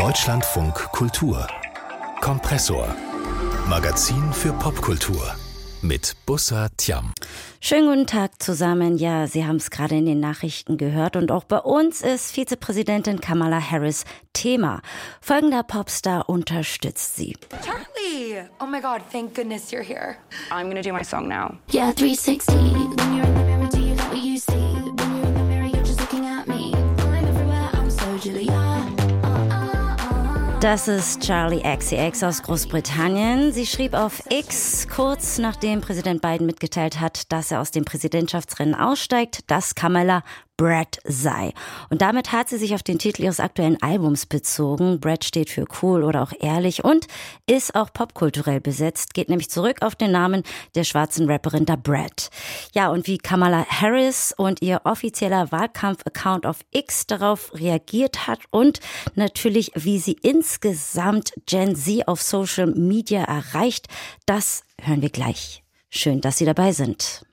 Deutschlandfunk Kultur Kompressor Magazin für Popkultur mit Bussa Thiam. Schönen guten Tag zusammen. Ja, Sie haben es gerade in den Nachrichten gehört und auch bei uns ist Vizepräsidentin Kamala Harris Thema. Folgender Popstar unterstützt sie. Charlie! Oh my God, thank goodness you're here. I'm gonna do my song now. Yeah, 360. When you're in the mirror, do you like what you see? When you're in the mirror, you're just looking at me. I'm everywhere, I'm so Julia. Das ist Charli XCX aus Großbritannien. Sie schrieb auf X, kurz nachdem Präsident Biden mitgeteilt hat, dass er aus dem Präsidentschaftsrennen aussteigt, dass Kamala Brat sei. Und damit hat sie sich auf den Titel ihres aktuellen Albums bezogen. Brat steht für cool oder auch ehrlich und ist auch popkulturell besetzt, geht nämlich zurück auf den Namen der schwarzen Rapperin Da Brat. Ja, und wie Kamala Harris und ihr offizieller Wahlkampf-Account auf X darauf reagiert hat und natürlich, wie sie insgesamt Gen Z auf Social Media erreicht, das hören wir gleich. Schön, dass Sie dabei sind.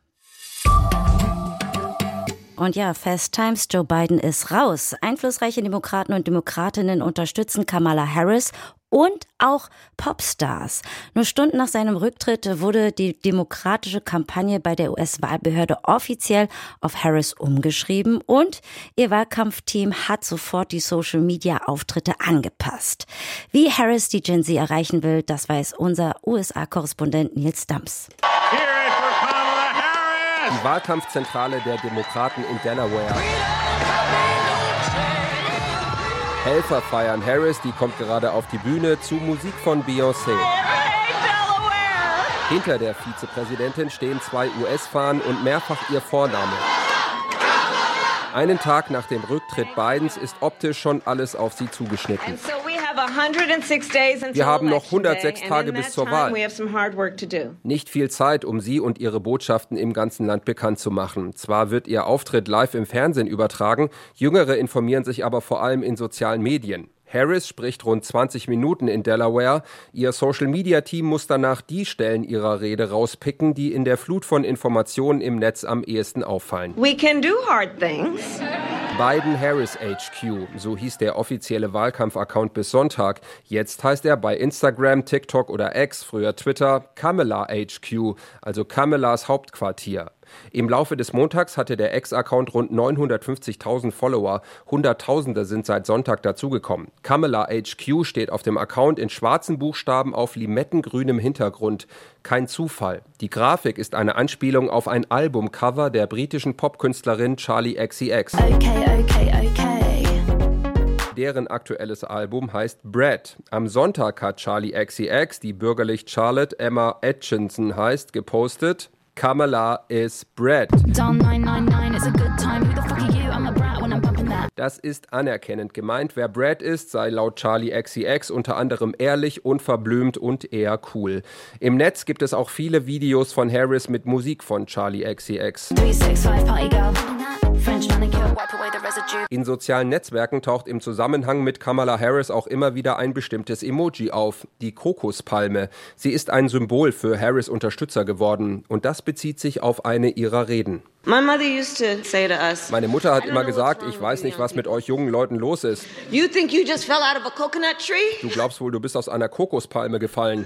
Und ja, Fast Times, Joe Biden ist raus. Einflussreiche Demokraten und Demokratinnen unterstützen Kamala Harris und auch Popstars. Nur Stunden nach seinem Rücktritt wurde die demokratische Kampagne bei der US-Wahlbehörde offiziell auf Harris umgeschrieben und ihr Wahlkampfteam hat sofort die Social-Media-Auftritte angepasst. Wie Harris die Gen Z erreichen will, das weiß unser USA-Korrespondent Nils Dams. Die Wahlkampfzentrale der Demokraten in Delaware. Helfer feiern Harris, die kommt gerade auf die Bühne zu Musik von Beyoncé. Hinter der Vizepräsidentin stehen 2 US-Fahnen und mehrfach ihr Vorname. Einen Tag nach dem Rücktritt Bidens ist optisch schon alles auf sie zugeschnitten. Wir haben noch 106 Tage bis zur Wahl. Nicht viel Zeit, um sie und ihre Botschaften im ganzen Land bekannt zu machen. Zwar wird ihr Auftritt live im Fernsehen übertragen, Jüngere informieren sich aber vor allem in sozialen Medien. Harris spricht rund 20 Minuten in Delaware. Ihr Social-Media-Team muss danach die Stellen ihrer Rede rauspicken, die in der Flut von Informationen im Netz am ehesten auffallen. We can do hard things. Biden-Harris HQ, so hieß der offizielle Wahlkampf-Account bis Sonntag. Jetzt heißt er bei Instagram, TikTok oder X, früher Twitter, Kamala HQ, also Kamalas Hauptquartier. Im Laufe des Montags hatte der X-Account rund 950.000 Follower. Hunderttausende sind seit Sonntag dazugekommen. Kamala HQ steht auf dem Account in schwarzen Buchstaben auf limettengrünem Hintergrund. Kein Zufall. Die Grafik ist eine Anspielung auf ein Albumcover der britischen Popkünstlerin Charli XCX. Okay. Deren aktuelles Album heißt Brat. Am Sonntag hat Charli XCX, die bürgerlich Charlotte Emma Atchison heißt, gepostet: Kamala is Brat. Das ist anerkennend gemeint. Wer Brat ist, sei laut Charli XCX unter anderem ehrlich, unverblümt und eher cool. Im Netz gibt es auch viele Videos von Harris mit Musik von Charli XCX. In sozialen Netzwerken taucht im Zusammenhang mit Kamala Harris auch immer wieder ein bestimmtes Emoji auf, die Kokospalme. Sie ist ein Symbol für Harris' Unterstützer geworden und das bezieht sich auf eine ihrer Reden. Meine Mutter hat immer gesagt, ich weiß nicht, was mit euch jungen Leuten los ist. Du glaubst wohl, du bist aus einer Kokospalme gefallen.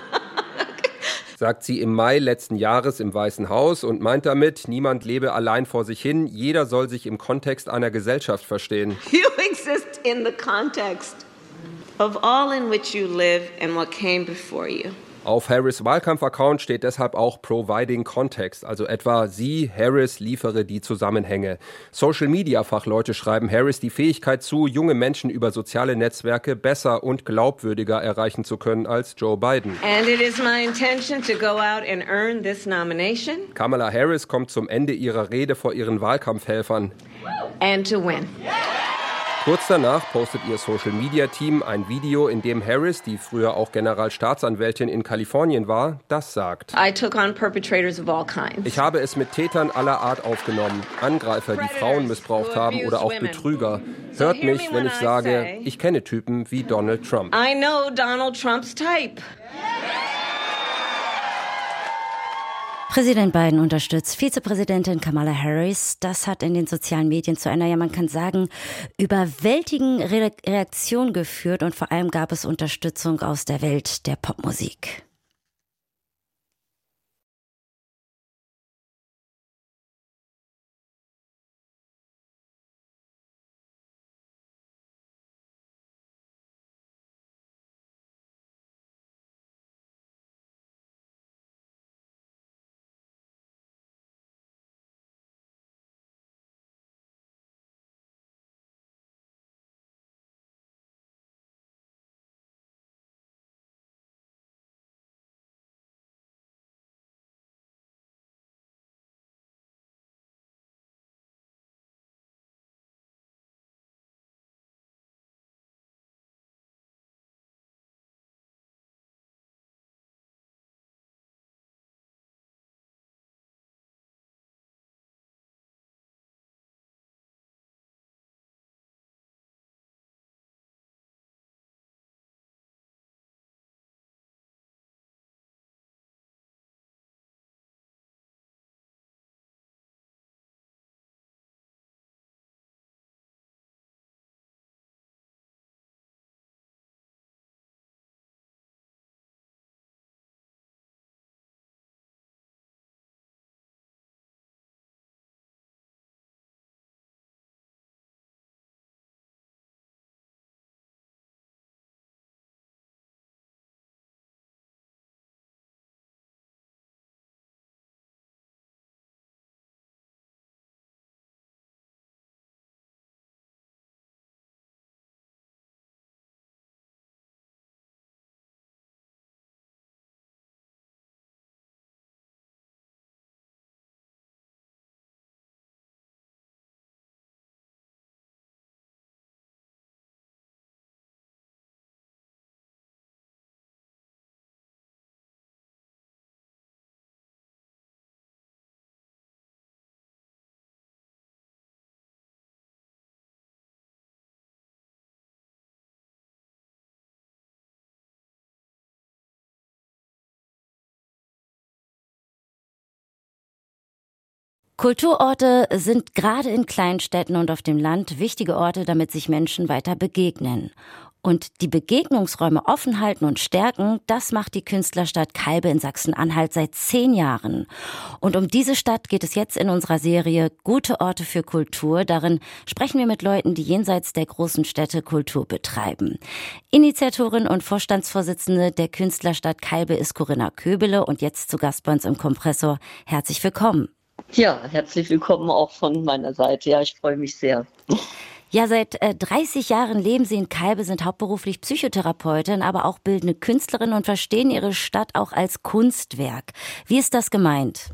Sagt sie im Mai letzten Jahres im Weißen Haus und meint damit, niemand lebe allein vor sich hin, jeder soll sich im Kontext einer Gesellschaft verstehen. You exist in the context of all in which you live and what came before you. Auf Harris' Wahlkampf-Account steht deshalb auch Providing Context, also etwa sie, Harris, liefere die Zusammenhänge. Social-Media-Fachleute schreiben Harris die Fähigkeit zu, junge Menschen über soziale Netzwerke besser und glaubwürdiger erreichen zu können als Joe Biden. And it is my intention to go out and earn this nomination. Kamala Harris kommt zum Ende ihrer Rede vor ihren Wahlkampfhelfern. And to win. Kurz danach postet ihr Social-Media-Team ein Video, in dem Harris, die früher auch Generalstaatsanwältin in Kalifornien war, das sagt. I took on perpetrators of all kinds. Ich habe es mit Tätern aller Art aufgenommen. Angreifer, die Frauen missbraucht haben oder auch Betrüger. Hört mich, wenn ich sage, ich kenne Typen wie Donald Trump. I know Donald Trump's type. Präsident Biden unterstützt Vizepräsidentin Kamala Harris. Das hat in den sozialen Medien zu einer, ja man kann sagen, überwältigenden Reaktion geführt und vor allem gab es Unterstützung aus der Welt der Popmusik. Kulturorte sind gerade in Kleinstädten und auf dem Land wichtige Orte, damit sich Menschen weiter begegnen. Und die Begegnungsräume offen halten und stärken, das macht die Künstlerstadt Calbe in Sachsen-Anhalt seit 10 Jahren. Und um diese Stadt geht es jetzt in unserer Serie Gute Orte für Kultur. Darin sprechen wir mit Leuten, die jenseits der großen Städte Kultur betreiben. Initiatorin und Vorstandsvorsitzende der Künstlerstadt Calbe ist Corinna Köbele und jetzt zu Gast bei uns im Kompressor. Herzlich willkommen. Ja, herzlich willkommen auch von meiner Seite. Ja, ich freue mich sehr. Ja, seit 30 Jahren leben Sie in Calbe, sind hauptberuflich Psychotherapeutin, aber auch bildende Künstlerin und verstehen Ihre Stadt auch als Kunstwerk. Wie ist das gemeint?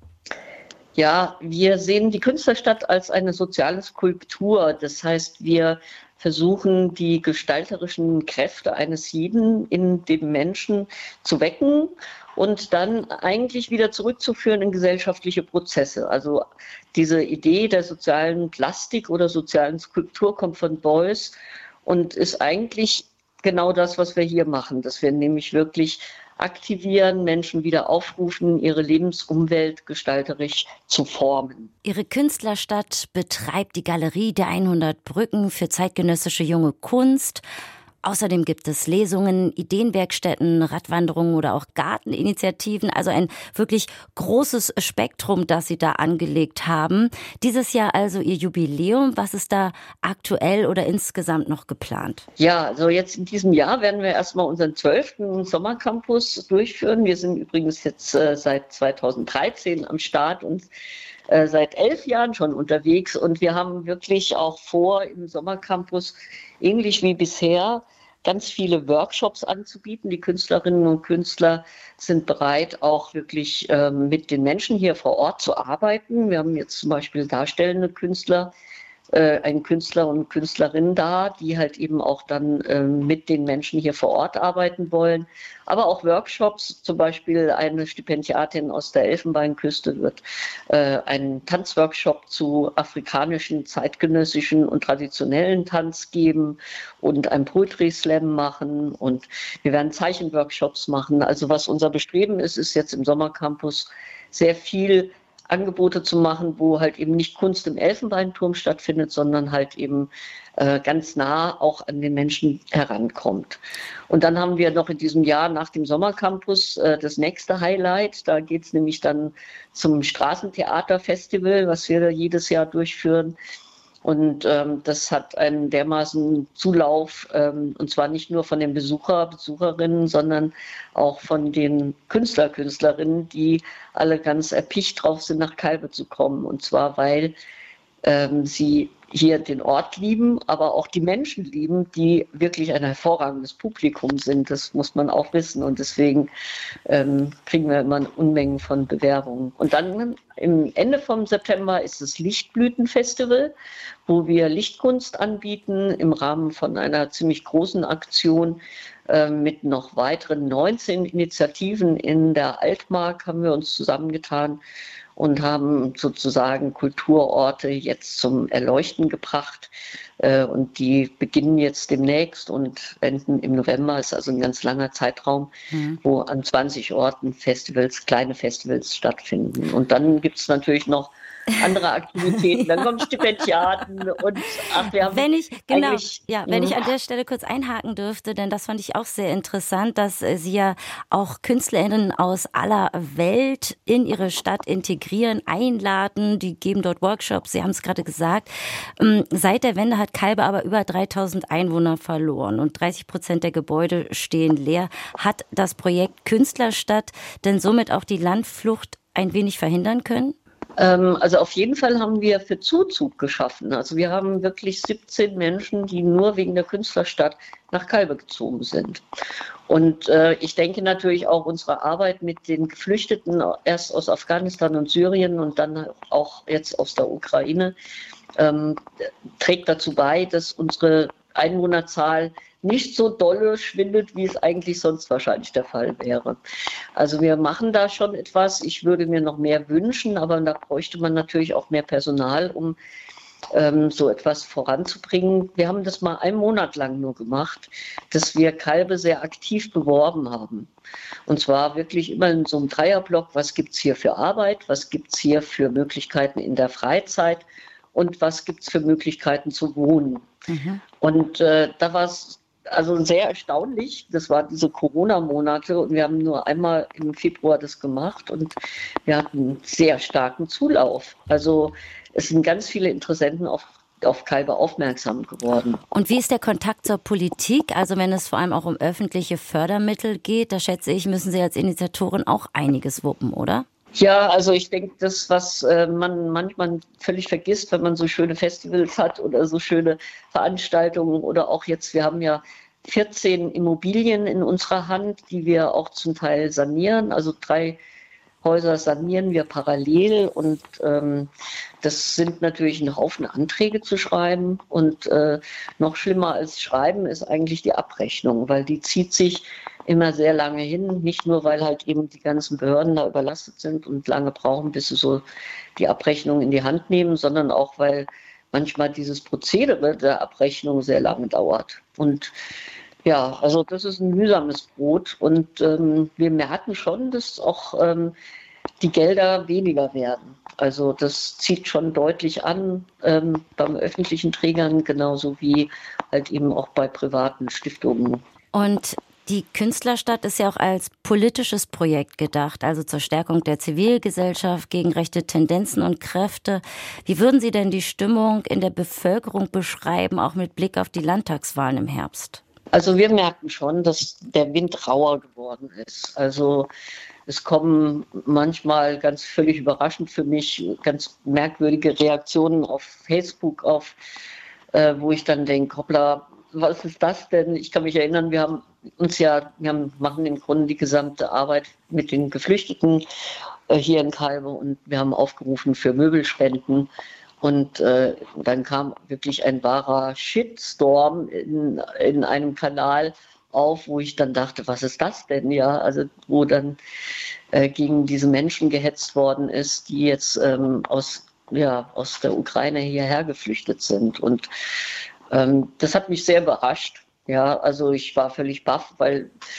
Ja, wir sehen die Künstlerstadt als eine soziale Skulptur. Das heißt, wir versuchen, die gestalterischen Kräfte eines jeden in dem Menschen zu wecken und dann eigentlich wieder zurückzuführen in gesellschaftliche Prozesse. Also diese Idee der sozialen Plastik oder sozialen Skulptur kommt von Beuys und ist eigentlich genau das, was wir hier machen, dass wir nämlich wirklich aktivieren, Menschen wieder aufrufen, ihre Lebensumwelt gestalterisch zu formen. Ihre Künstlerstadt betreibt die Galerie der 100 Brücken für zeitgenössische junge Kunst. Außerdem gibt es Lesungen, Ideenwerkstätten, Radwanderungen oder auch Garteninitiativen. Also ein wirklich großes Spektrum, das Sie da angelegt haben. Dieses Jahr also Ihr Jubiläum. Was ist da aktuell oder insgesamt noch geplant? Ja, also jetzt in diesem Jahr werden wir erstmal unseren 12. Sommercampus durchführen. Wir sind übrigens jetzt seit 2013 am Start und seit 11 Jahren schon unterwegs. Und wir haben wirklich auch vor, im Sommercampus ähnlich wie bisher ganz viele Workshops anzubieten. Die Künstlerinnen und Künstler sind bereit, auch wirklich mit den Menschen hier vor Ort zu arbeiten. Wir haben jetzt zum Beispiel darstellende Künstler, einen Künstler und Künstlerin da, die halt eben auch dann mit den Menschen hier vor Ort arbeiten wollen. Aber auch Workshops, zum Beispiel eine Stipendiatin aus der Elfenbeinküste wird einen Tanzworkshop zu afrikanischen, zeitgenössischen und traditionellen Tanz geben und einen Poetry Slam machen und wir werden Zeichenworkshops machen. Also was unser Bestreben ist, ist jetzt im Sommercampus sehr viel Angebote zu machen, wo halt eben nicht Kunst im Elfenbeinturm stattfindet, sondern halt eben ganz nah auch an den Menschen herankommt. Und dann haben wir noch in diesem Jahr nach dem Sommercampus das nächste Highlight. Da geht es nämlich dann zum Straßentheaterfestival, was wir jedes Jahr durchführen. Und das hat einen dermaßen Zulauf, und zwar nicht nur von den Besucherinnen, sondern auch von den Künstlerinnen, die alle ganz erpicht drauf sind, nach Calbe zu kommen. Und zwar, weil sie hier den Ort lieben, aber auch die Menschen lieben, die wirklich ein hervorragendes Publikum sind. Das muss man auch wissen. Und deswegen kriegen wir immer Unmengen von Bewerbungen. Und dann im Ende vom September ist das Lichtblütenfestival, wo wir Lichtkunst anbieten im Rahmen von einer ziemlich großen Aktion mit noch weiteren 19 Initiativen in der Altmark haben wir uns zusammengetan und haben sozusagen Kulturorte jetzt zum Erleuchten gebracht. Und die beginnen jetzt demnächst und enden im November. Ist also ein ganz langer Zeitraum, wo an 20 Orten kleine Festivals stattfinden. Und dann gibt es natürlich noch andere Aktivitäten, dann kommen Stipendiaten und wir haben wenn ich an der Stelle kurz einhaken dürfte, denn das fand ich auch sehr interessant, dass Sie ja auch KünstlerInnen aus aller Welt in Ihre Stadt integrieren, einladen, die geben dort Workshops, Sie haben es gerade gesagt. Seit der Wende hat Calbe aber über 3000 Einwohner verloren und 30% der Gebäude stehen leer. Hat das Projekt Künstlerstadt denn somit auch die Landflucht ein wenig verhindern können? Also auf jeden Fall haben wir für Zuzug geschaffen. Also wir haben wirklich 17 Menschen, die nur wegen der Künstlerstadt nach Calbe gezogen sind. Und ich denke natürlich auch unsere Arbeit mit den Geflüchteten, erst aus Afghanistan und Syrien und dann auch jetzt aus der Ukraine, trägt dazu bei, dass unsere Einwohnerzahl nicht so dolle schwindet, wie es eigentlich sonst wahrscheinlich der Fall wäre. Also wir machen da schon etwas. Ich würde mir noch mehr wünschen, aber da bräuchte man natürlich auch mehr Personal, um so etwas voranzubringen. Wir haben das mal einen Monat lang nur gemacht, dass wir Calbe sehr aktiv beworben haben. Und zwar wirklich immer in so einem Dreierblock, was gibt es hier für Arbeit, was gibt es hier für Möglichkeiten in der Freizeit und was gibt es für Möglichkeiten zu wohnen. Und da war es also sehr erstaunlich. Das waren diese Corona-Monate und wir haben nur einmal im Februar das gemacht und wir hatten einen sehr starken Zulauf. Also es sind ganz viele Interessenten auf Calbe aufmerksam geworden. Und wie ist der Kontakt zur Politik? Also wenn es vor allem auch um öffentliche Fördermittel geht, da schätze ich, müssen Sie als Initiatorin auch einiges wuppen, oder? Ja, also ich denke, das, was man manchmal völlig vergisst, wenn man so schöne Festivals hat oder so schöne Veranstaltungen oder auch jetzt, wir haben ja 14 Immobilien in unserer Hand, die wir auch zum Teil sanieren, also 3 Häuser sanieren wir parallel und das sind natürlich ein Haufen Anträge zu schreiben und noch schlimmer als Schreiben ist eigentlich die Abrechnung, weil die zieht sich immer sehr lange hin, nicht nur, weil halt eben die ganzen Behörden da überlastet sind und lange brauchen, bis sie so die Abrechnung in die Hand nehmen, sondern auch, weil manchmal dieses Prozedere der Abrechnung sehr lange dauert. Und ja, also das ist ein mühsames Brot und wir merken schon, dass auch die Gelder weniger werden. Also das zieht schon deutlich an beim öffentlichen Trägern, genauso wie halt eben auch bei privaten Stiftungen. Und die Künstlerstadt ist ja auch als politisches Projekt gedacht, also zur Stärkung der Zivilgesellschaft gegen rechte Tendenzen und Kräfte. Wie würden Sie denn die Stimmung in der Bevölkerung beschreiben, auch mit Blick auf die Landtagswahlen im Herbst? Also wir merken schon, dass der Wind rauer geworden ist. Also es kommen manchmal ganz völlig überraschend für mich ganz merkwürdige Reaktionen auf Facebook, wo ich dann denke, hoppla, was ist das denn? Ich kann mich erinnern, wir machen im Grunde die gesamte Arbeit mit den Geflüchteten hier in Calbe und wir haben aufgerufen für Möbelspenden. Und dann kam wirklich ein wahrer Shitstorm in einem Kanal auf, wo ich dann dachte, was ist das denn? Ja, also wo dann gegen diese Menschen gehetzt worden ist, die jetzt aus der Ukraine hierher geflüchtet sind. Und das hat mich sehr überrascht. Ja, also ich war völlig baff, weil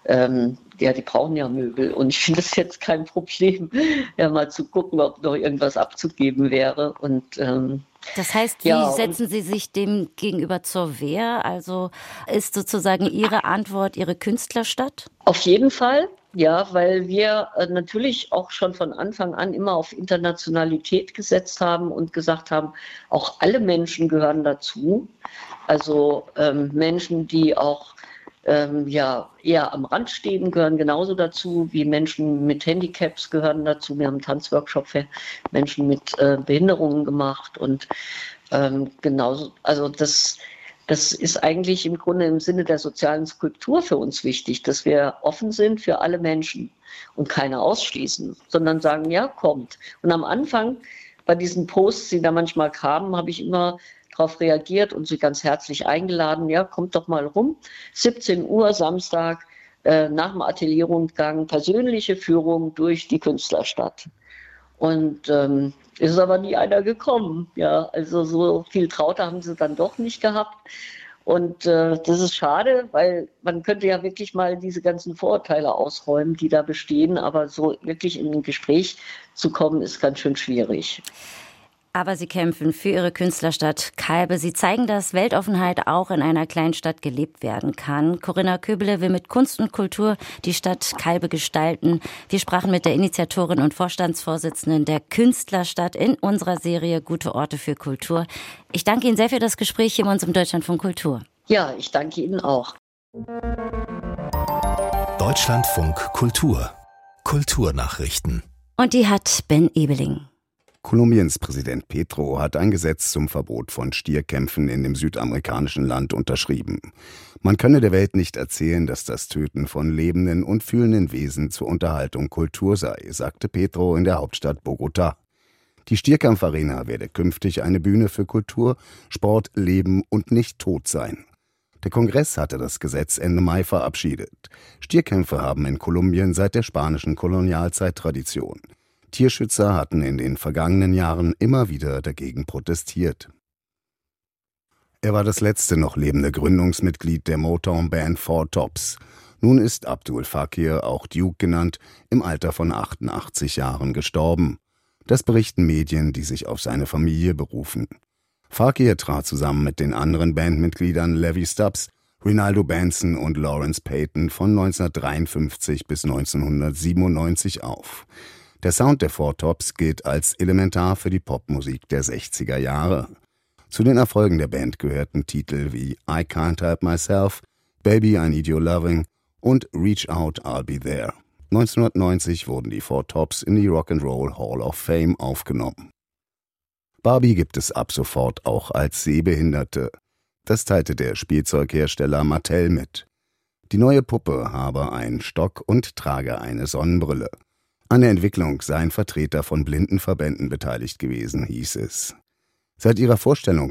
die brauchen ja Möbel und ich finde es jetzt kein Problem, ja mal zu gucken, ob noch irgendwas abzugeben wäre. Und das heißt, wie setzen Sie sich dem gegenüber zur Wehr? Also ist sozusagen Ihre Antwort Ihre Künstlerstadt? Auf jeden Fall, ja, weil wir natürlich auch schon von Anfang an immer auf Internationalität gesetzt haben und gesagt haben, auch alle Menschen gehören dazu. Also Menschen, die auch eher am Rand stehen, gehören genauso dazu, wie Menschen mit Handicaps gehören dazu. Wir haben einen Tanzworkshop für Menschen mit Behinderungen gemacht und genauso, also das ist eigentlich im Grunde im Sinne der sozialen Skulptur für uns wichtig, dass wir offen sind für alle Menschen und keine ausschließen, sondern sagen, ja, kommt. Und am Anfang bei diesen Posts, die da manchmal kamen, habe ich immer darauf reagiert und sie ganz herzlich eingeladen, ja, kommt doch mal rum, 17 Uhr Samstag nach dem Atelierrundgang, persönliche Führung durch die Künstlerstadt. Und ist aber nie einer gekommen, ja, also so viel Traute haben sie dann doch nicht gehabt. Und das ist schade, weil man könnte ja wirklich mal diese ganzen Vorurteile ausräumen, die da bestehen, aber so wirklich in ein Gespräch zu kommen, ist ganz schön schwierig. Aber Sie kämpfen für Ihre Künstlerstadt Calbe. Sie zeigen, dass Weltoffenheit auch in einer Kleinstadt gelebt werden kann. Corinna Köbele will mit Kunst und Kultur die Stadt Calbe gestalten. Wir sprachen mit der Initiatorin und Vorstandsvorsitzenden der Künstlerstadt in unserer Serie Gute Orte für Kultur. Ich danke Ihnen sehr für das Gespräch hier bei uns im Deutschlandfunk Kultur. Ja, ich danke Ihnen auch. Deutschlandfunk Kultur. Kulturnachrichten. Und die hat Ben Ebeling. Kolumbiens Präsident Petro hat ein Gesetz zum Verbot von Stierkämpfen in dem südamerikanischen Land unterschrieben. Man könne der Welt nicht erzählen, dass das Töten von lebenden und fühlenden Wesen zur Unterhaltung Kultur sei, sagte Petro in der Hauptstadt Bogotá. Die Stierkampfarena werde künftig eine Bühne für Kultur, Sport, Leben und nicht Tod sein. Der Kongress hatte das Gesetz Ende Mai verabschiedet. Stierkämpfe haben in Kolumbien seit der spanischen Kolonialzeit Tradition. Tierschützer hatten in den vergangenen Jahren immer wieder dagegen protestiert. Er war das letzte noch lebende Gründungsmitglied der Motown-Band Four Tops. Nun ist Abdul Fakir, auch Duke genannt, im Alter von 88 Jahren gestorben. Das berichten Medien, die sich auf seine Familie berufen. Fakir trat zusammen mit den anderen Bandmitgliedern Levi Stubbs, Rinaldo Benson und Lawrence Payton von 1953 bis 1997 auf. Der Sound der Four Tops gilt als elementar für die Popmusik der 60er Jahre. Zu den Erfolgen der Band gehörten Titel wie I Can't Help Myself, Baby I Need Your Loving und Reach Out I'll Be There. 1990 wurden die Four Tops in die Rock'n'Roll Hall of Fame aufgenommen. Barbie gibt es ab sofort auch als Sehbehinderte. Das teilte der Spielzeughersteller Mattel mit. Die neue Puppe habe einen Stock und trage eine Sonnenbrille. An der Entwicklung seien Vertreter von Blindenverbänden beteiligt gewesen, hieß es. Seit ihrer Vorstellung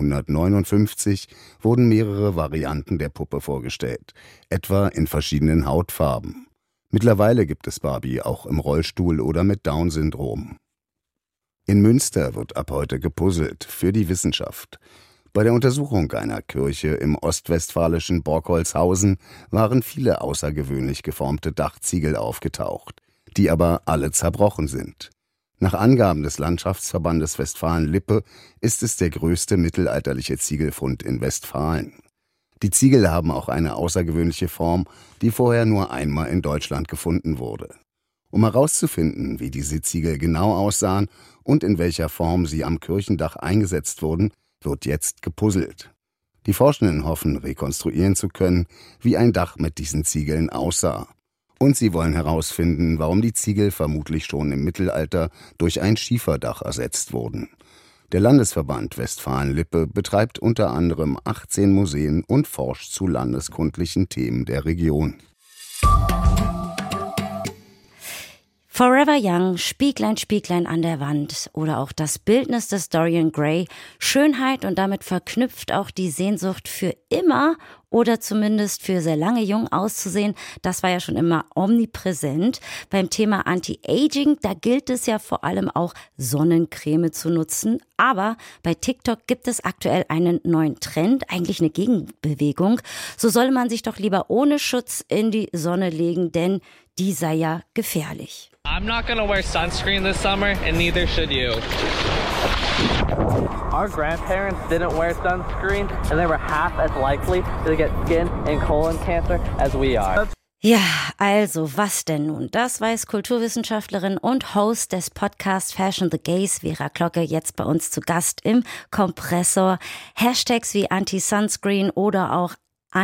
1959 wurden mehrere Varianten der Puppe vorgestellt, etwa in verschiedenen Hautfarben. Mittlerweile gibt es Barbie auch im Rollstuhl oder mit Down-Syndrom. In Münster wird ab heute gepuzzelt für die Wissenschaft. Bei der Untersuchung einer Kirche im ostwestfälischen Borkholzhausen waren viele außergewöhnlich geformte Dachziegel aufgetaucht, die aber alle zerbrochen sind. Nach Angaben des Landschaftsverbandes Westfalen-Lippe ist es der größte mittelalterliche Ziegelfund in Westfalen. Die Ziegel haben auch eine außergewöhnliche Form, die vorher nur einmal in Deutschland gefunden wurde. Um herauszufinden, wie diese Ziegel genau aussahen und in welcher Form sie am Kirchendach eingesetzt wurden, wird jetzt gepuzzelt. Die Forschenden hoffen, rekonstruieren zu können, wie ein Dach mit diesen Ziegeln aussah. Und sie wollen herausfinden, warum die Ziegel vermutlich schon im Mittelalter durch ein Schieferdach ersetzt wurden. Der Landesverband Westfalen-Lippe betreibt unter anderem 18 Museen und forscht zu landeskundlichen Themen der Region. Forever Young, Spieglein, Spieglein an der Wand oder auch das Bildnis des Dorian Gray. Schönheit und damit verknüpft auch die Sehnsucht für immer oder zumindest für sehr lange jung auszusehen, das war ja schon immer omnipräsent. Beim Thema Anti-Aging, da gilt es ja vor allem auch Sonnencreme zu nutzen. Aber bei TikTok gibt es aktuell einen neuen Trend, eigentlich eine Gegenbewegung. So solle man sich doch lieber ohne Schutz in die Sonne legen, denn die sei ja gefährlich. I'm not gonna wear sunscreen this summer and neither should you. Our grandparents didn't wear sunscreen and they were half as likely to get skin and colon cancer as we are. Ja, also was denn nun? Das weiß Kulturwissenschaftlerin und Host des Podcasts Fashion the Gays, Vera Glocke, jetzt bei uns zu Gast im Kompressor. Hashtags wie Anti-Sunscreen oder auch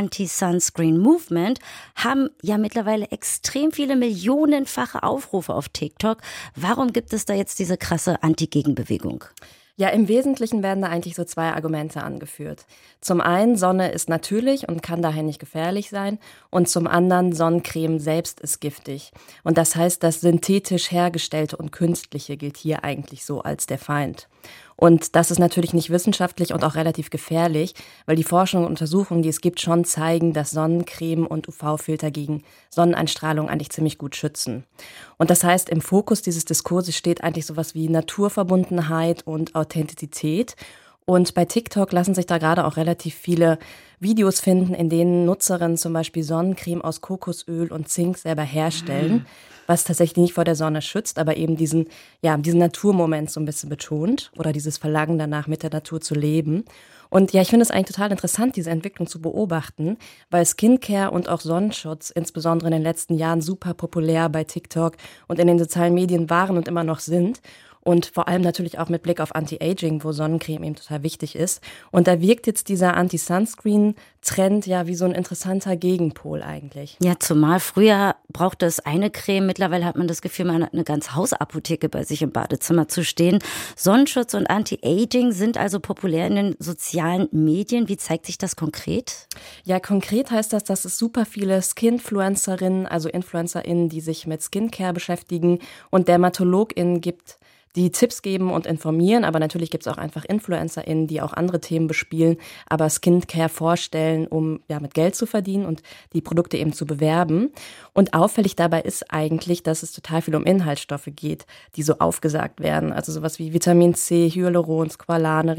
Anti-Sunscreen-Movement haben ja mittlerweile extrem viele millionenfache Aufrufe auf TikTok. Warum gibt es da jetzt diese krasse Anti-Gegenbewegung? Ja, im Wesentlichen werden da eigentlich so zwei Argumente angeführt. Zum einen, Sonne ist natürlich und kann daher nicht gefährlich sein. Und zum anderen, Sonnencreme selbst ist giftig. Und das heißt, das synthetisch hergestellte und künstliche gilt hier eigentlich so als der Feind. Und das ist natürlich nicht wissenschaftlich und auch relativ gefährlich, weil die Forschung und Untersuchungen, die es gibt, schon zeigen, dass Sonnencreme und UV-Filter gegen Sonneneinstrahlung eigentlich ziemlich gut schützen. Und das heißt, im Fokus dieses Diskurses steht eigentlich sowas wie Naturverbundenheit und Authentizität. Und bei TikTok lassen sich da gerade auch relativ viele Videos finden, in denen Nutzerinnen zum Beispiel Sonnencreme aus Kokosöl und Zink selber herstellen, was tatsächlich nicht vor der Sonne schützt, aber eben diesen Naturmoment so ein bisschen betont oder dieses Verlangen danach, mit der Natur zu leben. Und ja, ich finde es eigentlich total interessant, diese Entwicklung zu beobachten, weil Skincare und auch Sonnenschutz insbesondere in den letzten Jahren super populär bei TikTok und in den sozialen Medien waren und immer noch sind. Und vor allem natürlich auch mit Blick auf Anti-Aging, wo Sonnencreme eben total wichtig ist. Und da wirkt jetzt dieser Anti-Sunscreen-Trend ja wie so ein interessanter Gegenpol eigentlich. Ja, zumal früher brauchte es eine Creme. Mittlerweile hat man das Gefühl, man hat eine ganze Hausapotheke bei sich im Badezimmer zu stehen. Sonnenschutz und Anti-Aging sind also populär in den sozialen Medien. Wie zeigt sich das konkret? Ja, konkret heißt das, dass es super viele Skinfluencerinnen, also InfluencerInnen, die sich mit Skincare beschäftigen und DermatologInnen gibt, die Tipps geben und informieren, aber natürlich gibt es auch einfach InfluencerInnen, die auch andere Themen bespielen, aber Skincare vorstellen, um mit Geld zu verdienen und die Produkte eben zu bewerben. Und auffällig dabei ist eigentlich, dass es total viel um Inhaltsstoffe geht, die so aufgesagt werden. Also sowas wie Vitamin C, Hyaluron, Squalane,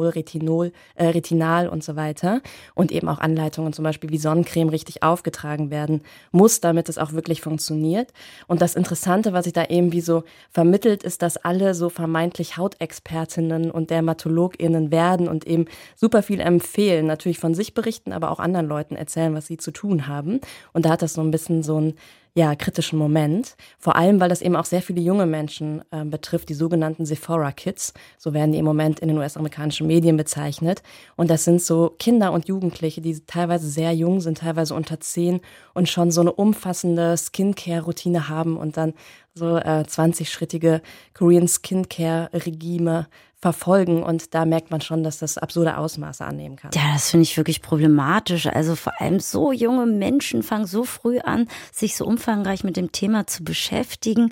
Retinal und so weiter. Und eben auch Anleitungen zum Beispiel, wie Sonnencreme richtig aufgetragen werden muss, damit es auch wirklich funktioniert. Und das Interessante, was sich da eben wie so vermittelt, ist, dass alle so vermeintlich Hautexpertinnen und DermatologInnen werden und eben super viel empfehlen, natürlich von sich berichten, aber auch anderen Leuten erzählen, was sie zu tun haben. Und da hat das so ein bisschen so einen kritischen Moment. Vor allem, weil das eben auch sehr viele junge Menschen betrifft, die sogenannten Sephora Kids. So werden die im Moment in den US-amerikanischen Medien bezeichnet. Und das sind so Kinder und Jugendliche, die teilweise sehr jung sind, teilweise unter 10 und schon so eine umfassende Skincare-Routine haben und dann so 20-schrittige Korean Skincare-Regime verfolgen. Und da merkt man schon, dass das absurde Ausmaße annehmen kann. Ja, das finde ich wirklich problematisch. Also vor allem so junge Menschen fangen so früh an, sich so umfangreich mit dem Thema zu beschäftigen.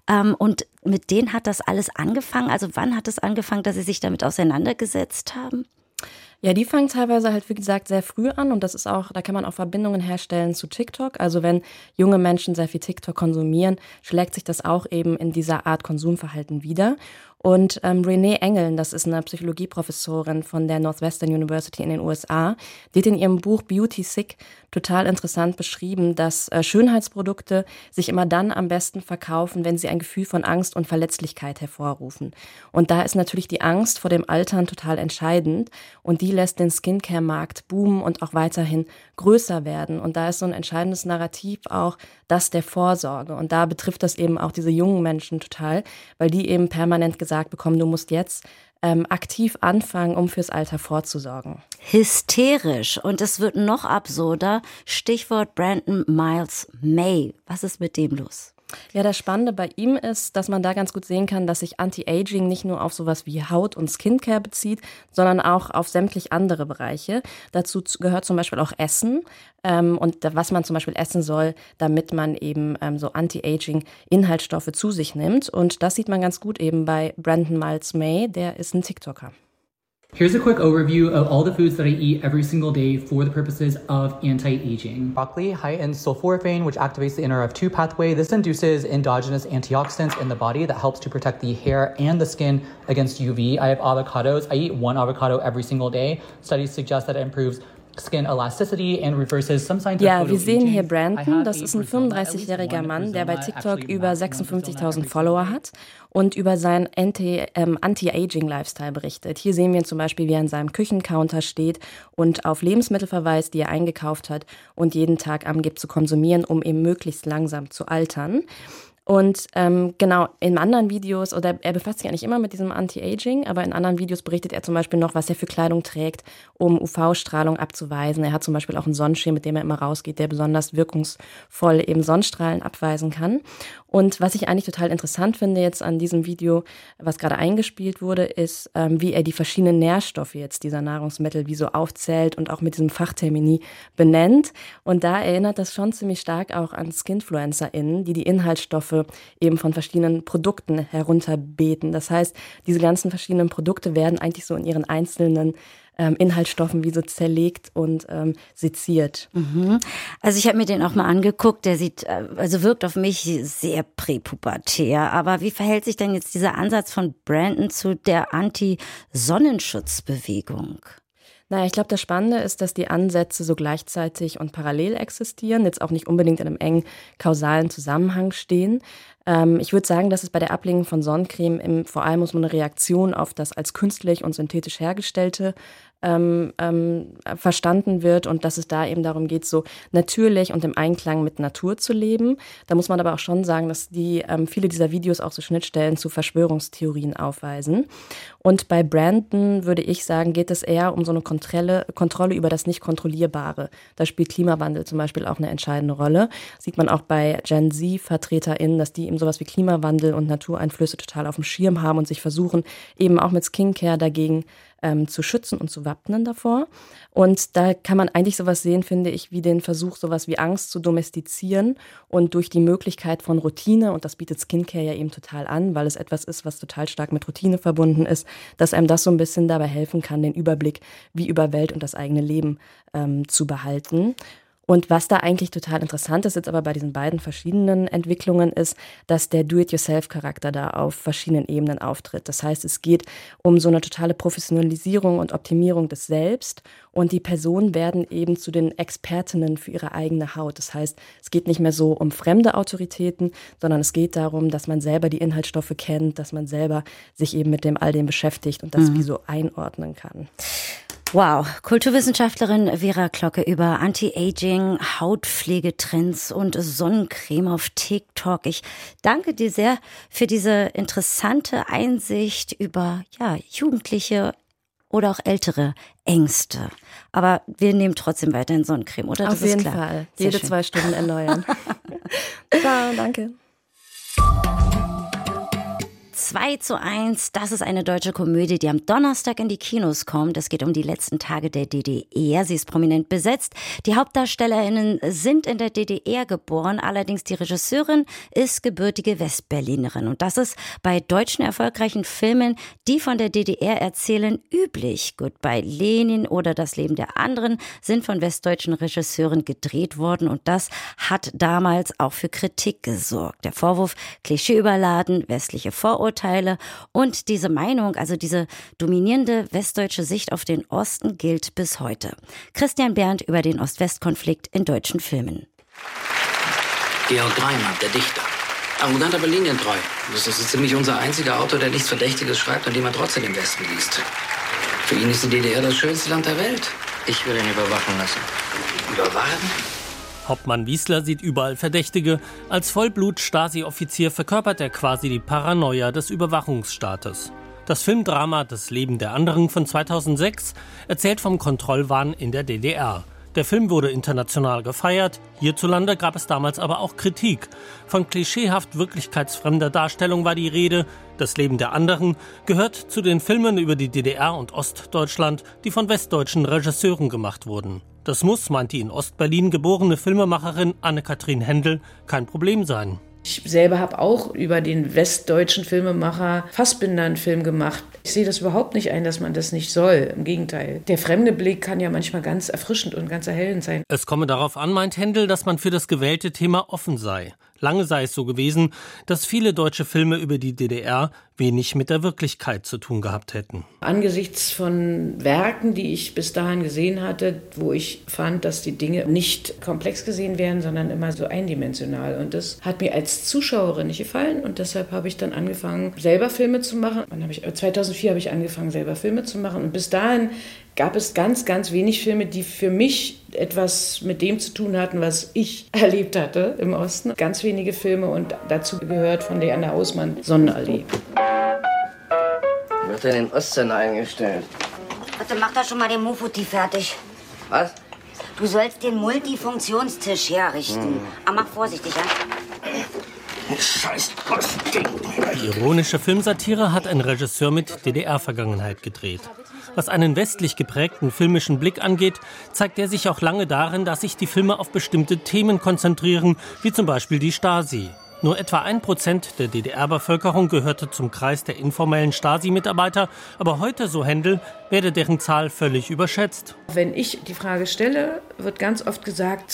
Und mit denen hat das alles angefangen? Also wann hat es angefangen, dass sie sich damit auseinandergesetzt haben? Ja, die fangen teilweise halt, wie gesagt, sehr früh an und das ist auch, da kann man auch Verbindungen herstellen zu TikTok. Also wenn junge Menschen sehr viel TikTok konsumieren, schlägt sich das auch eben in dieser Art Konsumverhalten wider. Und Renee Engeln, das ist eine Psychologieprofessorin von der Northwestern University in den USA, die hat in ihrem Buch Beauty Sick total interessant beschrieben, dass Schönheitsprodukte sich immer dann am besten verkaufen, wenn sie ein Gefühl von Angst und Verletzlichkeit hervorrufen. Und da ist natürlich die Angst vor dem Altern total entscheidend und die lässt den Skincare-Markt boomen und auch weiterhin größer werden. Und da ist so ein entscheidendes Narrativ auch das der Vorsorge. Und da betrifft das eben auch diese jungen Menschen total, weil die eben permanent gesagt bekommen, du musst jetzt aktiv anfangen, um fürs Alter vorzusorgen. Hysterisch. Und es wird noch absurder. Stichwort Brandon Miles May. Was ist mit dem los? Ja, das Spannende bei ihm ist, dass man da ganz gut sehen kann, dass sich Anti-Aging nicht nur auf sowas wie Haut- und Skincare bezieht, sondern auch auf sämtlich andere Bereiche. Dazu gehört zum Beispiel auch Essen und was man zum Beispiel essen soll, damit man eben so Anti-Aging-Inhaltsstoffe zu sich nimmt. Und das sieht man ganz gut eben bei Brandon Miles May, der ist ein TikToker. Here's a quick overview of all the foods that I eat every single day for the purposes of anti-aging. Broccoli heightens sulforaphane, which activates the NRF2 pathway. This induces endogenous antioxidants in the body that helps to protect the hair and the skin against UV. I have avocados. I eat one avocado every single day. Studies suggest that it improves skin elasticity and reverses some signs of Ja, wir sehen hier Brandon, das ist ein 35-jähriger Mann, der bei TikTok über 56.000 Follower hat und über seinen Anti-Aging-Lifestyle berichtet. Hier sehen wir ihn zum Beispiel, wie er an seinem Küchencounter steht und auf Lebensmittel verweist, die er eingekauft hat und jeden Tag angibt zu konsumieren, um eben möglichst langsam zu altern. Und genau, in anderen Videos, oder er befasst sich eigentlich immer mit diesem Anti-Aging, aber in anderen Videos berichtet er zum Beispiel noch, was er für Kleidung trägt, um UV-Strahlung abzuweisen. Er hat zum Beispiel auch einen Sonnenschirm, mit dem er immer rausgeht, der besonders wirkungsvoll eben Sonnenstrahlen abweisen kann. Und was ich eigentlich total interessant finde jetzt an diesem Video, was gerade eingespielt wurde, ist, wie er die verschiedenen Nährstoffe jetzt dieser Nahrungsmittel wie so aufzählt und auch mit diesem Fachtermini benennt. Und da erinnert das schon ziemlich stark auch an SkinfluencerInnen, die Inhaltsstoffe eben von verschiedenen Produkten herunterbeten. Das heißt, diese ganzen verschiedenen Produkte werden eigentlich so in ihren einzelnen Inhaltsstoffen wie so zerlegt und seziert. Mhm. Also ich habe mir den auch mal angeguckt, der sieht, also wirkt auf mich sehr präpubertär. Aber wie verhält sich denn jetzt dieser Ansatz von Brandon zu der Anti-Sonnenschutzbewegung? Naja, ich glaube, das Spannende ist, dass die Ansätze so gleichzeitig und parallel existieren, jetzt auch nicht unbedingt in einem engen kausalen Zusammenhang stehen. Ich würde sagen, dass es bei der Ablehnung von Sonnencreme vor allem um eine Reaktion auf das als künstlich und synthetisch hergestellte verstanden wird und dass es da eben darum geht, so natürlich und im Einklang mit Natur zu leben. Da muss man aber auch schon sagen, dass viele dieser Videos auch so Schnittstellen zu Verschwörungstheorien aufweisen. Und bei Brandon, würde ich sagen, geht es eher um so eine Kontrolle über das Nicht-Kontrollierbare. Da spielt Klimawandel zum Beispiel auch eine entscheidende Rolle. Sieht man auch bei Gen Z-VertreterInnen, dass die eben sowas wie Klimawandel und Natureinflüsse total auf dem Schirm haben und sich versuchen, eben auch mit Skincare dagegen zu schützen und zu wappnen davor. Und da kann man eigentlich sowas sehen, finde ich, wie den Versuch, sowas wie Angst zu domestizieren und durch die Möglichkeit von Routine, und das bietet Skincare ja eben total an, weil es etwas ist, was total stark mit Routine verbunden ist, dass einem das so ein bisschen dabei helfen kann, den Überblick wie über Welt und das eigene Leben zu behalten. Und was da eigentlich total interessant ist, jetzt aber bei diesen beiden verschiedenen Entwicklungen, ist, dass der Do-it-yourself-Charakter da auf verschiedenen Ebenen auftritt. Das heißt, es geht um so eine totale Professionalisierung und Optimierung des Selbst und die Personen werden eben zu den Expertinnen für ihre eigene Haut. Das heißt, es geht nicht mehr so um fremde Autoritäten, sondern es geht darum, dass man selber die Inhaltsstoffe kennt, dass man selber sich eben mit all dem beschäftigt und das wie so einordnen kann. Wow, Kulturwissenschaftlerin Vera Glocke über Anti-Aging, Hautpflegetrends und Sonnencreme auf TikTok. Ich danke dir sehr für diese interessante Einsicht über jugendliche oder auch ältere Ängste. Aber wir nehmen trotzdem weiterhin Sonnencreme, oder? Auf jeden Fall. Jede 2 Stunden erneuern. Ciao, danke. 2:1, das ist eine deutsche Komödie, die am Donnerstag in die Kinos kommt. Es geht um die letzten Tage der DDR. Sie ist prominent besetzt. Die HauptdarstellerInnen sind in der DDR geboren, allerdings die Regisseurin ist gebürtige Westberlinerin. Und das ist bei deutschen erfolgreichen Filmen, die von der DDR erzählen, üblich. Goodbye Lenin oder Das Leben der anderen sind von westdeutschen Regisseuren gedreht worden und das hat damals auch für Kritik gesorgt. Der Vorwurf, klischeeüberladen, westliche Vorurteile und diese Meinung, also diese dominierende westdeutsche Sicht auf den Osten gilt bis heute. Christian Berndt über den Ost-West-Konflikt in deutschen Filmen. Georg Reimann, der Dichter. Arrogant, aber linientreu. Das ist ziemlich unser einziger Autor, der nichts Verdächtiges schreibt und den man trotzdem im Westen liest. Für ihn ist die DDR das schönste Land der Welt. Ich will ihn überwachen lassen. Überwachen? Hauptmann Wiesler sieht überall Verdächtige. Als Vollblut-Stasi-Offizier verkörpert er quasi die Paranoia des Überwachungsstaates. Das Filmdrama Das Leben der anderen von 2006 erzählt vom Kontrollwahn in der DDR. Der Film wurde international gefeiert. Hierzulande gab es damals aber auch Kritik. Von klischeehaft wirklichkeitsfremder Darstellung war die Rede. Das Leben der anderen gehört zu den Filmen über die DDR und Ostdeutschland, die von westdeutschen Regisseuren gemacht wurden. Das muss, meint die in Ostberlin geborene Filmemacherin Anne-Kathrin Händel, kein Problem sein. Ich selber habe auch über den westdeutschen Filmemacher Fassbinder einen Film gemacht. Ich sehe das überhaupt nicht ein, dass man das nicht soll. Im Gegenteil. Der fremde Blick kann ja manchmal ganz erfrischend und ganz erhellend sein. Es komme darauf an, meint Händel, dass man für das gewählte Thema offen sei. Lange sei es so gewesen, dass viele deutsche Filme über die DDR wenig mit der Wirklichkeit zu tun gehabt hätten. Angesichts von Werken, die ich bis dahin gesehen hatte, wo ich fand, dass die Dinge nicht komplex gesehen werden, sondern immer so eindimensional. Und das hat mir als Zuschauerin nicht gefallen. Und deshalb habe ich dann angefangen, selber Filme zu machen. 2004 habe ich angefangen, selber Filme zu machen. Und bis dahin gab es ganz, ganz wenig Filme, die für mich etwas mit dem zu tun hatten, was ich erlebt hatte im Osten. Ganz wenige Filme und dazu gehört von Leander Hausmann Sonnenallee. Wird er den Ostsender eingestellt? Bitte mach doch schon mal den Mufuti fertig. Was? Du sollst den Multifunktionstisch herrichten. Aber mach vorsichtig, ja? Scheiß Ostding. Die ironische Filmsatire hat ein Regisseur mit DDR-Vergangenheit gedreht. Was einen westlich geprägten filmischen Blick angeht, zeigt er sich auch lange darin, dass sich die Filme auf bestimmte Themen konzentrieren, wie zum Beispiel die Stasi. Nur etwa 1% der DDR-Bevölkerung gehörte zum Kreis der informellen Stasi-Mitarbeiter, aber heute, so Händel, werde deren Zahl völlig überschätzt. Wenn ich die Frage stelle, wird ganz oft gesagt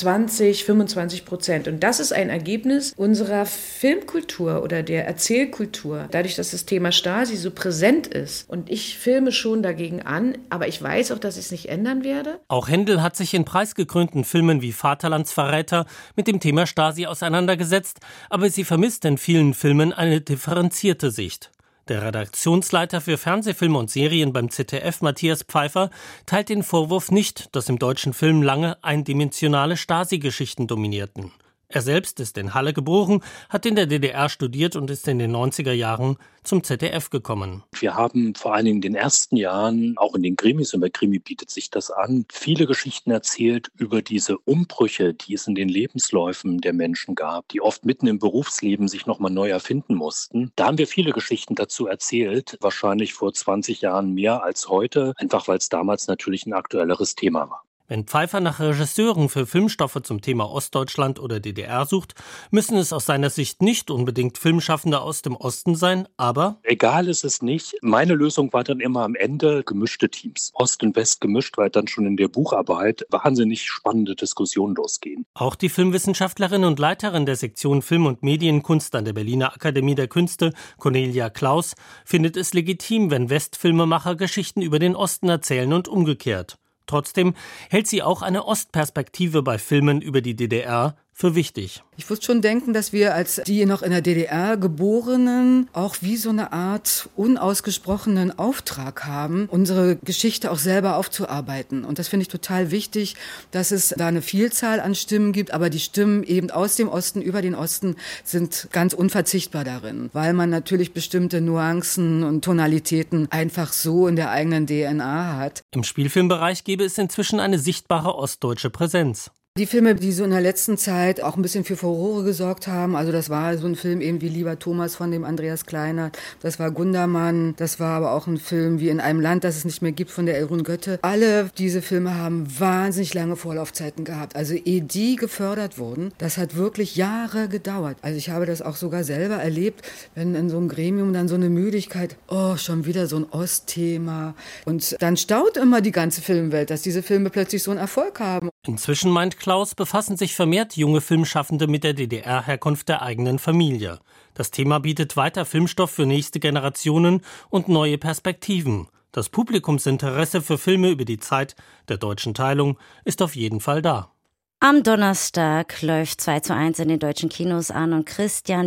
20-25%. Und das ist ein Ergebnis unserer Filmkultur oder der Erzählkultur. Dadurch, dass das Thema Stasi so präsent ist. Und ich filme schon dagegen an, aber ich weiß auch, dass ich es nicht ändern werde. Auch Händel hat sich in preisgekrönten Filmen wie Vaterlandsverräter mit dem Thema Stasi auseinandergesetzt, aber sie vermisst in vielen Filmen eine differenzierte Sicht. Der Redaktionsleiter für Fernsehfilme und Serien beim ZDF, Matthias Pfeiffer, teilt den Vorwurf nicht, dass im deutschen Film lange eindimensionale Stasi-Geschichten dominierten. Er selbst ist in Halle geboren, hat in der DDR studiert und ist in den 90er Jahren zum ZDF gekommen. Wir haben vor allen Dingen in den ersten Jahren, auch in den Krimis, und bei Krimi bietet sich das an, viele Geschichten erzählt über diese Umbrüche, die es in den Lebensläufen der Menschen gab, die oft mitten im Berufsleben sich nochmal neu erfinden mussten. Da haben wir viele Geschichten dazu erzählt, wahrscheinlich vor 20 Jahren mehr als heute, einfach weil es damals natürlich ein aktuelleres Thema war. Wenn Pfeiffer nach Regisseuren für Filmstoffe zum Thema Ostdeutschland oder DDR sucht, müssen es aus seiner Sicht nicht unbedingt Filmschaffende aus dem Osten sein, aber... Egal ist es nicht. Meine Lösung war dann immer am Ende gemischte Teams. Ost und West gemischt, weil dann schon in der Bucharbeit wahnsinnig spannende Diskussionen losgehen. Auch die Filmwissenschaftlerin und Leiterin der Sektion Film- und Medienkunst an der Berliner Akademie der Künste, Cornelia Klaus, findet es legitim, wenn Westfilmemacher Geschichten über den Osten erzählen und umgekehrt. Trotzdem hält sie auch eine Ostperspektive bei Filmen über die DDR für wichtig. Ich würde schon denken, dass wir als die noch in der DDR Geborenen auch wie so eine Art unausgesprochenen Auftrag haben, unsere Geschichte auch selber aufzuarbeiten. Und das finde ich total wichtig, dass es da eine Vielzahl an Stimmen gibt, aber die Stimmen eben aus dem Osten, über den Osten sind ganz unverzichtbar darin, weil man natürlich bestimmte Nuancen und Tonalitäten einfach so in der eigenen DNA hat. Im Spielfilmbereich gäbe es inzwischen eine sichtbare ostdeutsche Präsenz. Die Filme, die so in der letzten Zeit auch ein bisschen für Furore gesorgt haben, also das war so ein Film eben wie Lieber Thomas von dem Andreas Kleiner, das war Gundermann, das war aber auch ein Film wie In einem Land, das es nicht mehr gibt von der Elrun Götte. Alle diese Filme haben wahnsinnig lange Vorlaufzeiten gehabt, also ehe die gefördert wurden, das hat wirklich Jahre gedauert. Also ich habe das auch sogar selber erlebt, wenn in so einem Gremium dann so eine Müdigkeit, oh, schon wieder so ein Ostthema. Und dann staut immer die ganze Filmwelt, dass diese Filme plötzlich so einen Erfolg haben. Inzwischen meint Klaus, befassen sich vermehrt junge Filmschaffende mit der DDR-Herkunft der eigenen Familie. Das Thema bietet weiter Filmstoff für nächste Generationen und neue Perspektiven. Das Publikumsinteresse für Filme über die Zeit der deutschen Teilung ist auf jeden Fall da. Am Donnerstag läuft 2:1 in den deutschen Kinos an und Christian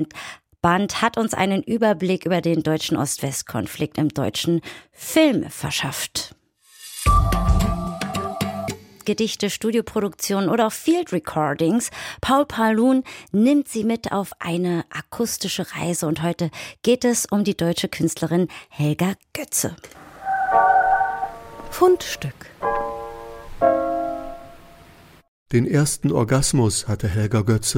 Band hat uns einen Überblick über den deutschen Ost-West-Konflikt im deutschen Film verschafft. Gedichte, Studioproduktionen oder auch Field Recordings. Paul Palun nimmt sie mit auf eine akustische Reise und heute geht es um die deutsche Künstlerin Helga Götze. Fundstück. Den ersten Orgasmus hatte Helga Götze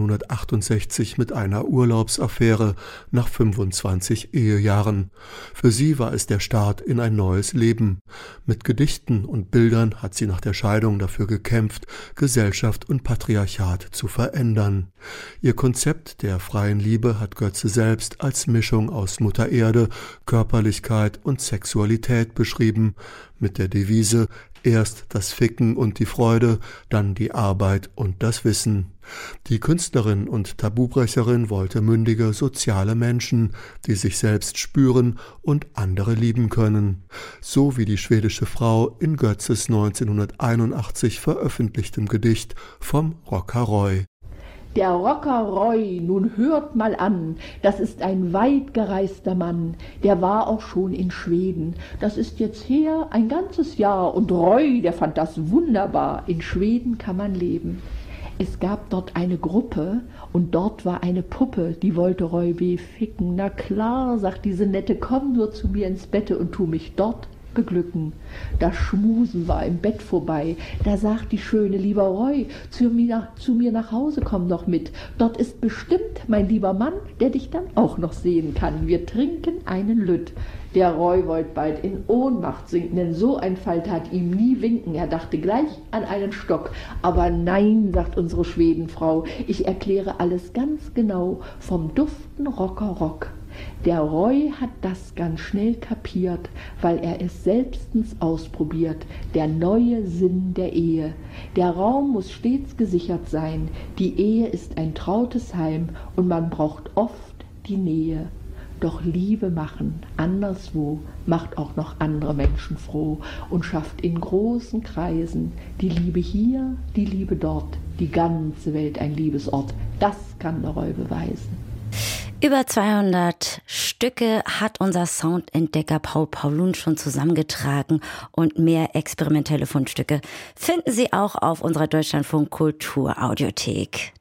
1968 mit einer Urlaubsaffäre nach 25 Ehejahren. Für sie war es der Start in ein neues Leben. Mit Gedichten und Bildern hat sie nach der Scheidung dafür gekämpft, Gesellschaft und Patriarchat zu verändern. Ihr Konzept der freien Liebe hat Götze selbst als Mischung aus Mutter Erde, Körperlichkeit und Sexualität beschrieben, mit der Devise: erst das Ficken und die Freude, dann die Arbeit und das Wissen. Die Künstlerin und Tabubrecherin wollte mündige, soziale Menschen, die sich selbst spüren und andere lieben können. So wie die schwedische Frau in Götzes 1981 veröffentlichtem Gedicht Vom Rocker Roy. Der Rocker Roy, nun hört mal an, das ist ein weit gereister Mann, der war auch schon in Schweden. Das ist jetzt her ein ganzes Jahr und Roy, der fand das wunderbar, in Schweden kann man leben. Es gab dort eine Gruppe und dort war eine Puppe, die wollte Roy B. ficken. Na klar, sagt diese Nette, komm nur zu mir ins Bette und tu mich dort beglücken. Das Schmusen war im Bett vorbei, da sagt die Schöne, lieber Roy, zu mir nach Hause komm doch mit. Dort ist bestimmt mein lieber Mann, der dich dann auch noch sehen kann. Wir trinken einen Lütt. Der Roy wollte bald in Ohnmacht sinken, denn so ein Fall tat ihm nie winken. Er dachte gleich an einen Stock. Aber nein, sagt unsere Schwedenfrau, ich erkläre alles ganz genau, vom duften Rocker Rock. Der Roy hat das ganz schnell kapiert, weil er es selbstens ausprobiert, der neue Sinn der Ehe. Der Raum muss stets gesichert sein, die Ehe ist ein trautes Heim und man braucht oft die Nähe. Doch Liebe machen, anderswo, macht auch noch andere Menschen froh und schafft in großen Kreisen die Liebe hier, die Liebe dort, die ganze Welt ein Liebesort. Das kann der Roy beweisen. Über 200 Stücke hat unser Soundentdecker Paul Paulun schon zusammengetragen und mehr experimentelle Fundstücke finden Sie auch auf unserer Deutschlandfunk Kultur Audiothek.